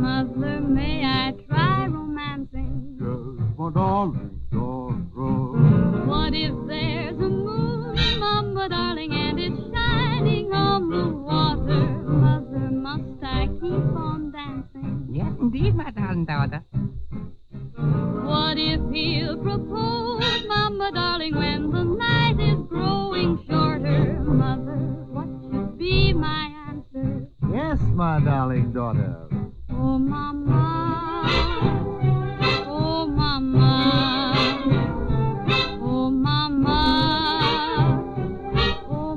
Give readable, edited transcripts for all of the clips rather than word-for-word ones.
Mother, may I try romancing? Yes, my darling daughter. What if there's a moon, Mama, darling, and it's shining on the water? Mother, must I keep on dancing? Yes, indeed, my darling daughter. What if he'll propose, Mama, darling, when the night is growing shorter? Mother, what should be my answer? Yes, my darling daughter. Oh, Mama, oh, Mama, oh, Mama, oh,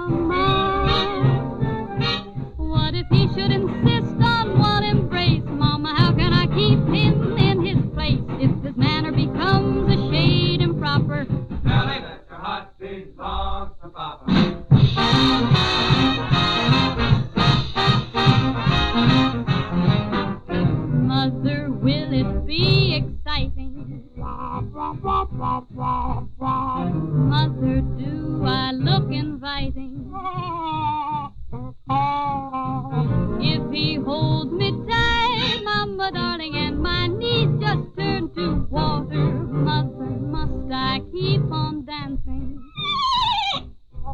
Mama. What if he should insist on one embrace? Mama, how can I keep him in his place if his manner becomes a shade improper? Tell him that your heart belongs to Papa. Mother, will it be exciting? Mother, do I look inviting? If he holds me tight, Mama, darling, and my knees just turn to water, Mother, must I keep on dancing?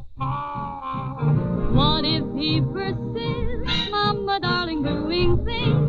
What if he persists, Mama, darling, doing things